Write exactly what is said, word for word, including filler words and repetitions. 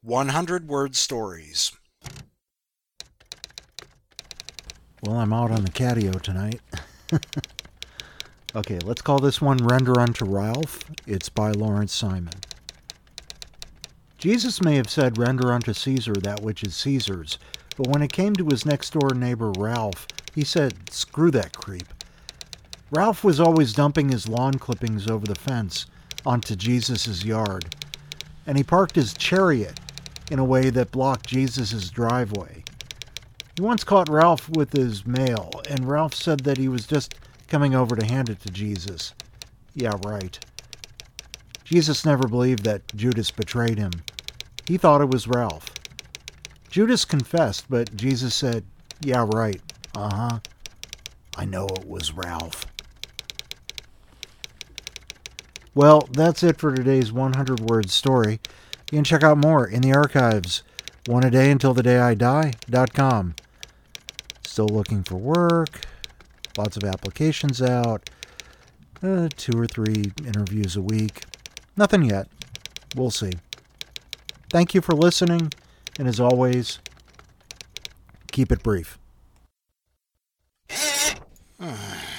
one hundred word stories. Well, I'm out on the catio tonight. Okay, let's call this one Render Unto Ralph. It's by Lawrence Simon. Jesus may have said, "Render unto Caesar that which is Caesar's," but when it came to his next-door neighbor Ralph, he said, "Screw that creep." Ralph was always dumping his lawn clippings over the fence onto Jesus' yard, and he parked his chariot in a way that blocked Jesus' driveway. He once caught Ralph with his mail, and Ralph said that he was just coming over to hand it to Jesus. Yeah, right. Jesus never believed that Judas betrayed him. He thought it was Ralph. Judas confessed, but Jesus said, "Yeah, right. Uh-huh. I know it was Ralph." Well, that's it for today's one hundred word story. You can check out more in the archives. one a day until the day I die dot com. Still looking for work. Lots of applications out. Uh, two or three interviews a week. Nothing yet. We'll see. Thank you for listening, and as always, keep it brief.